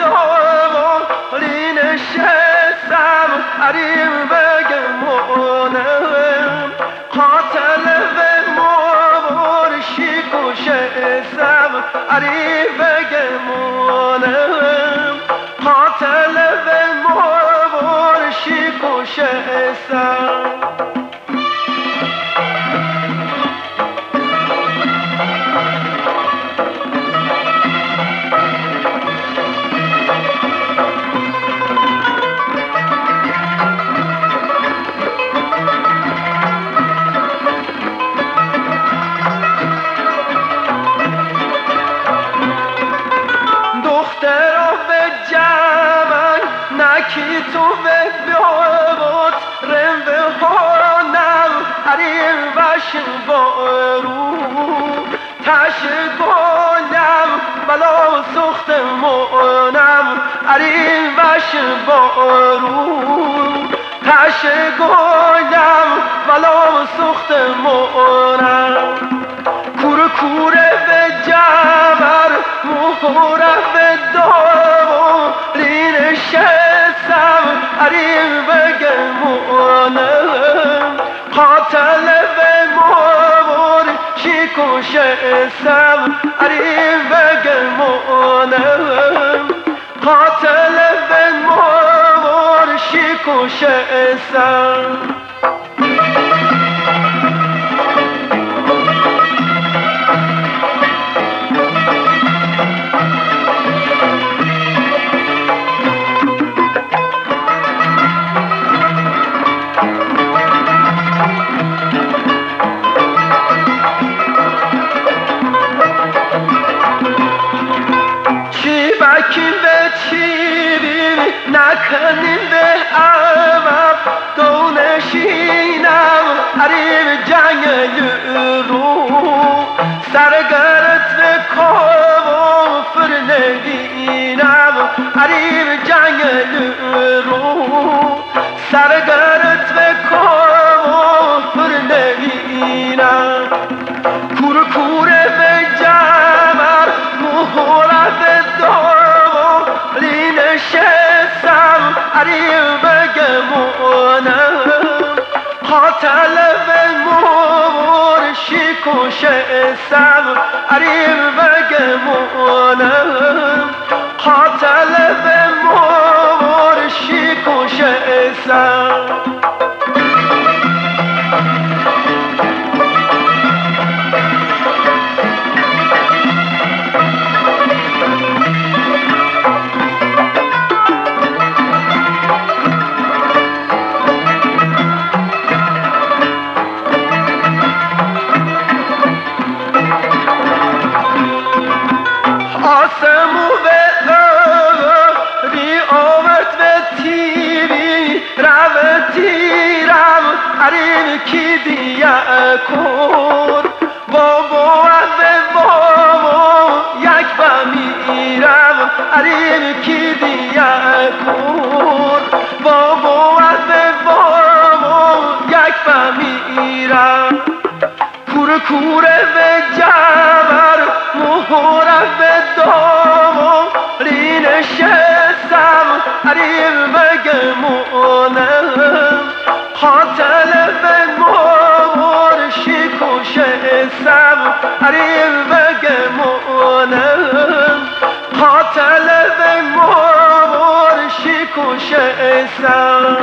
دولی نشستم عریم بگمونم قاتل به مرشی کشستم عریم بگمونم قاتل به مرشی کشستم کی تو به بیابد رم به هانم عریم وش بارو تش گلم بلا سخت مونم عریم وش بارو تش گلم بلا سخت مونم کور کوره به جبر مهره به دولی نشستم عریم بگمونم قاتل به مرشی کشستم عریم بگمونم قاتل به مرشی کشستم بکیم به چیبیم نکنیم به عوض دونشینم عریم جنگ رو سرگرت به کافر نبینم عریم جنگ رو سرگرت به کافر نبینم کور کوره به جمر مهره به دولی نشستم عریم بگمونم قاتل به مرشی کشستم عریم بگمونم قاتل به مرشی کشستم آسمو به ری آمد به تیری رو تیرم عریم کی دیه کن بابا به بابا یک بمیرم عریم کی دیه کن بابا به بابا یک بمیرم کور کوره به جبر مهره به دولی نشستم عریم بگمونم قاتل به مرشی کشستم عریم بگمونم قاتل به مرشی کشستم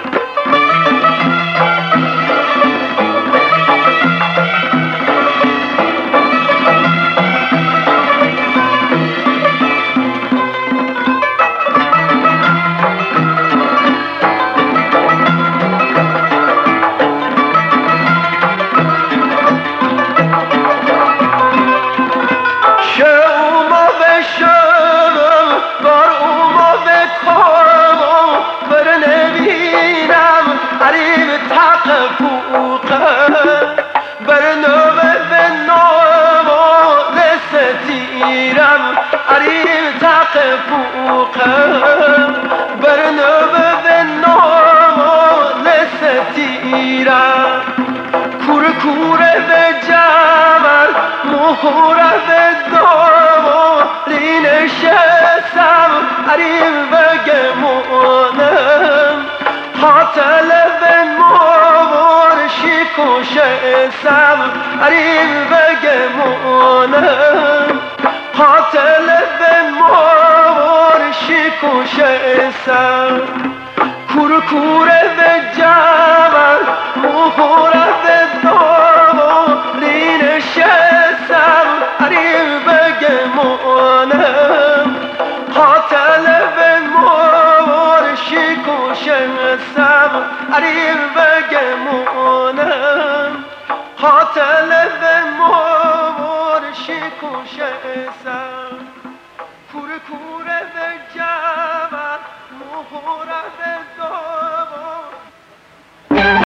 عریم تق فوقم برنوه به نال ستیرم کور کوره به جمل مهره به دولی نشستم سب عریب بگمونم قاتل به مور شکوشه سب کور کوره به جمل مهوره به دولین شسب عریب بگمونم قاتل به مور شکوشه سب عریب بگمونم قاتل به مور شکوشه سب کور کوره به جمل